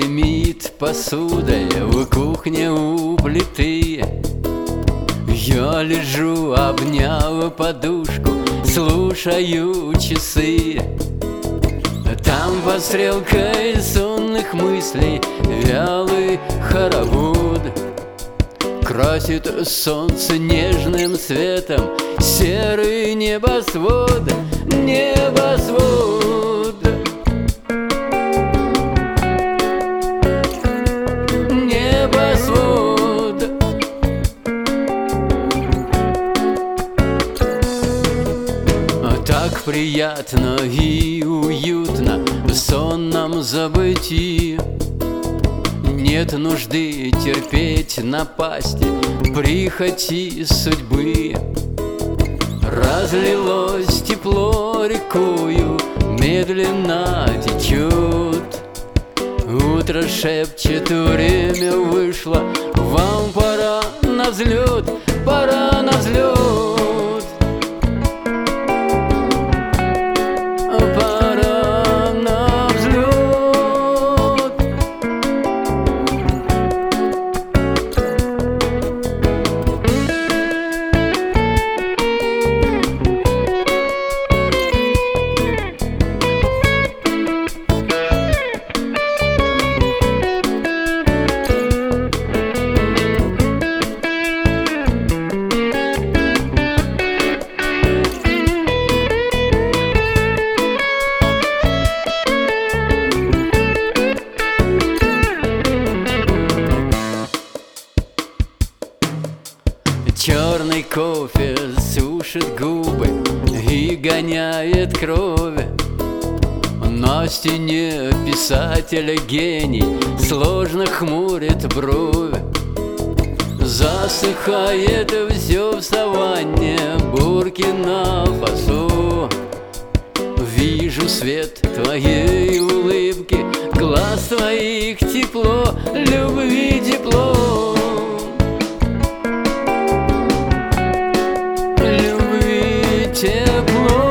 гремит посудой в кухне у плиты. Я лежу, обняв подушку, слушаю часы. Там под стрелкой сонных мыслей вялый хоровод красит солнце нежным светом серый небосвод, небосвод, небосвод. Так приятно и уютно в сонном забытии. Нет нужды терпеть напасти прихоти судьбы. Разлилось тепло рекою, медленно течет. Утро шепчет, время вышло, вам пора на взлет, пора на взлет. Черный кофе сушит губы и гоняет кровь. На стене писателя гений сложно хмурит бровь. Засыхает все в саванне Буркина-Фасо. Вижу свет твоей улыбки, глаз твоих тепло, любви тепло. Тепло.